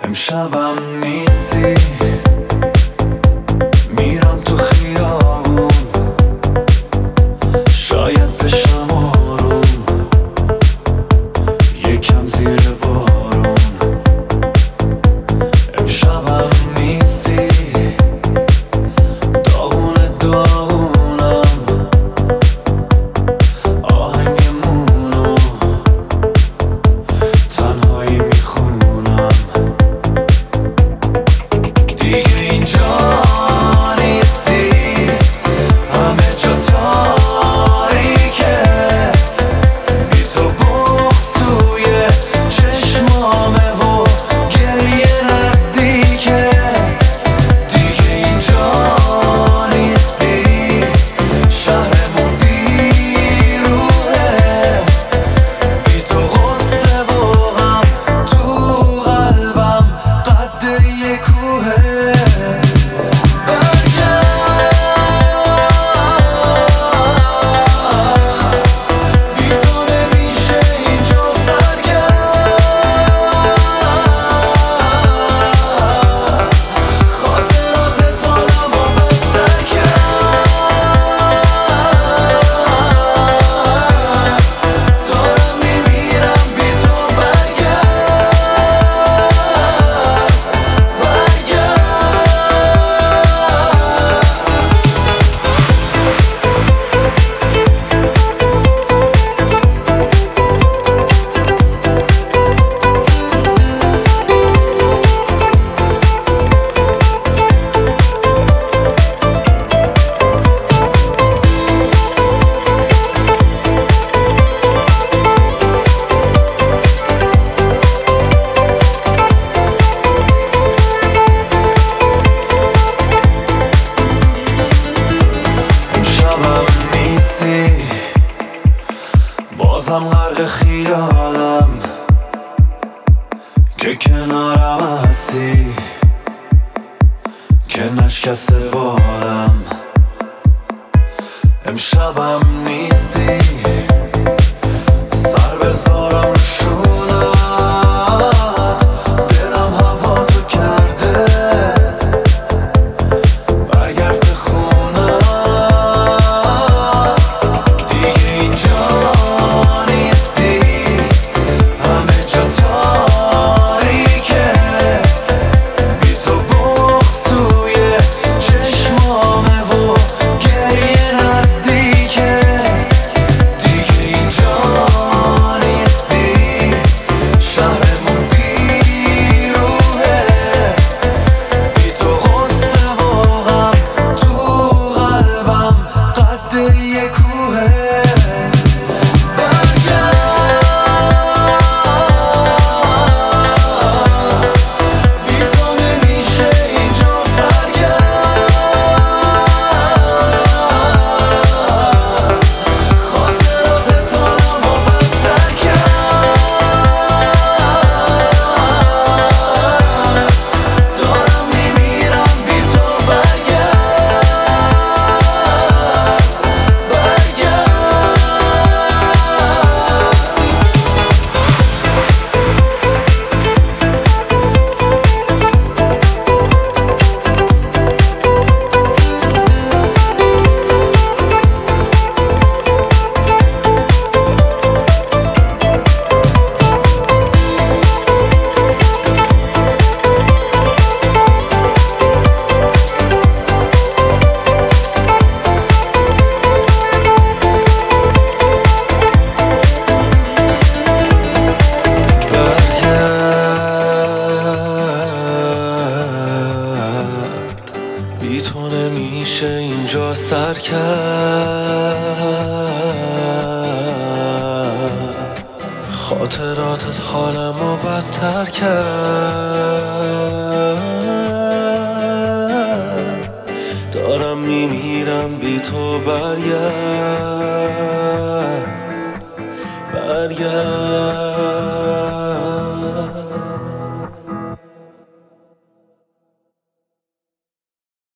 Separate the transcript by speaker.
Speaker 1: امشبم نیستی، میرم تو خیابون، شاید بشم آروم، یکم زیر بارون. امشبم نیستی، داغونم، آهنگمونو تنهایی میخونم. دیگه اینجا نیستی، همه جا تاریکه، بی تو بغض توی چشمامه و گریه نزدیکه. دیگه اینجا نیستی، شهرمون بیروحه، بی تو غصه و غم تو قلبم قد یه کوهه. بی تو نمیشه اینجا سرگرد، خاطرات حالم رو بدتر کرد. دارم میمیرم بی تو، امشبم نیستی، بازم غرق خیالم که کنارم هستی، که نشکسته بالم. امشبم نیستی، سر بذارم رو شونت، دلم هوا تو کرده، برگرد به خونم. دیگه اینجا نیستی، همه جا تاریکه، بی تو بغض توی چشمامه و گریه نزدیکه. دیگه اینجا نیستی، شهرمون بیروحه، بی تو غصه و غم تو قلبم قد یه کوهه. بی تو نمیشه اینجا سرگرد، خاطرات حالم رو بدتر کرد. دارم میمیرم بی تو، بی تو نمیشه اینجا سر کرد، خاطراتت حالمو بدتر کرد.